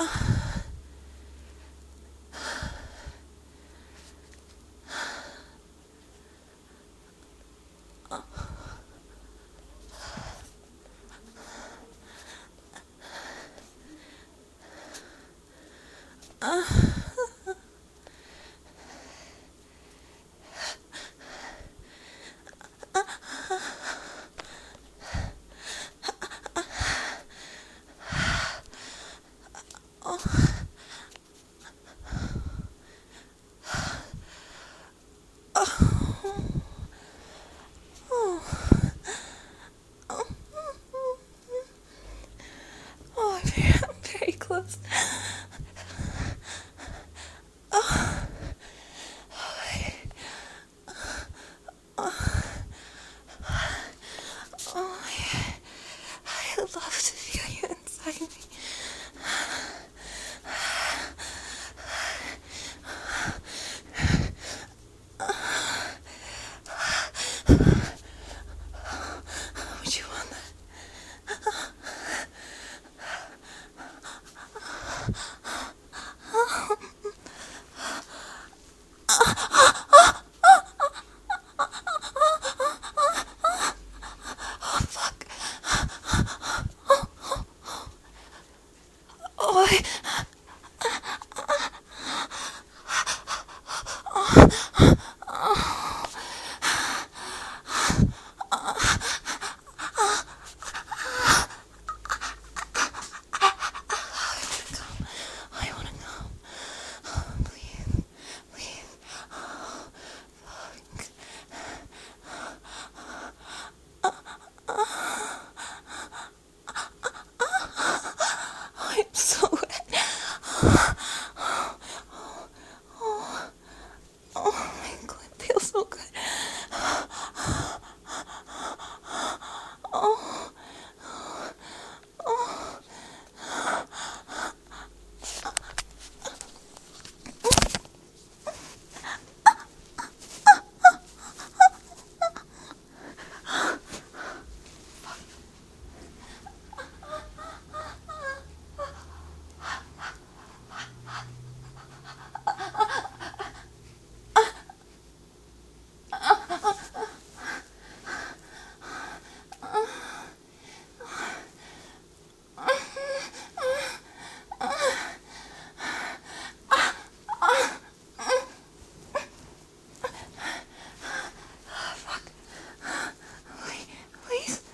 I'm very close. I love to feel you inside me. Would you want that? Oh, fuck. Oh, I wanna go. Please, please. Fuck. I'm so wet. Oh my god, it feels so good. Oh. Please.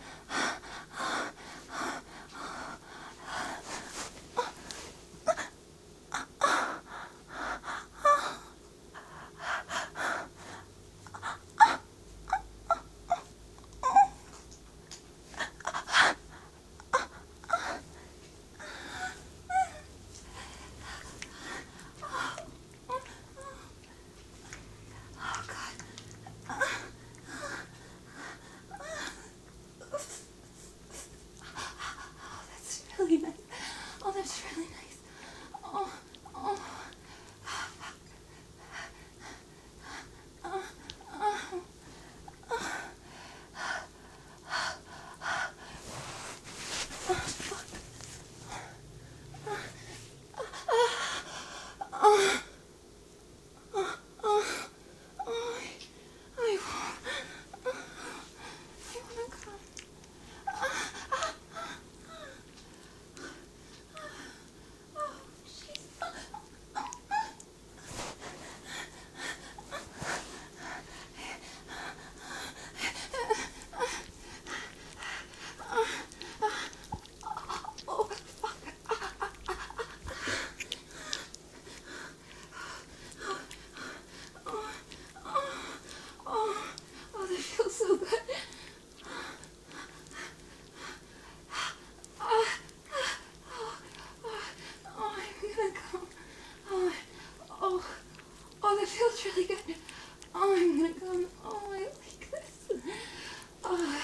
Really nice. Oh, that's really nice. Oh, oh. Oh, that feels really good. Oh, I'm gonna come. Oh, I like this. Oh,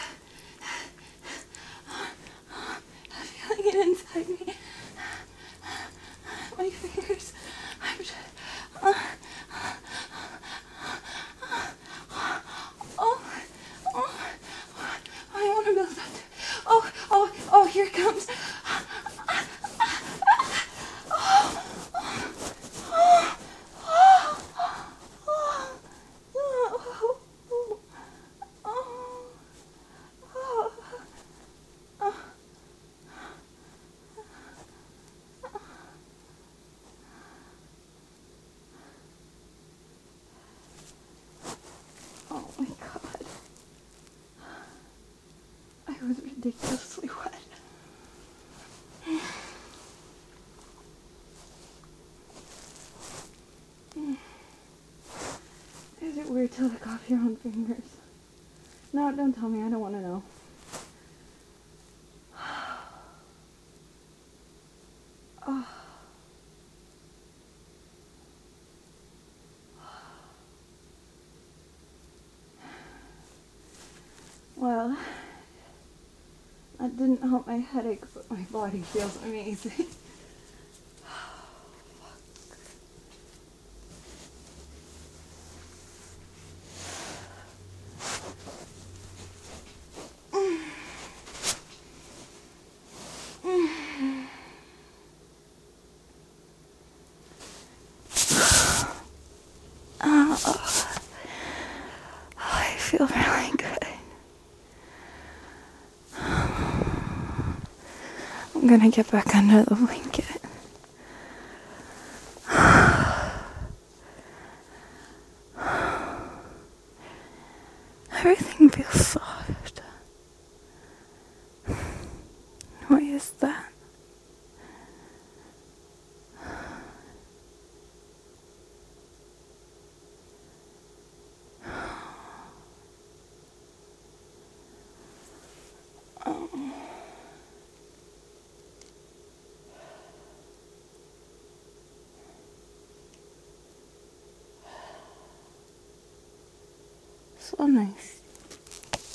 I'm feeling it inside me. My fingers. I'm just. I want to build up. Oh, here it comes. ridiculously wet. Is it weird to lick off your own fingers? No, don't tell me. I don't want to know. Oh. Well, that didn't help my headache, but my body feels amazing. I feel really good. I'm gonna get back under the blanket. Everything feels soft. Why is that? So nice.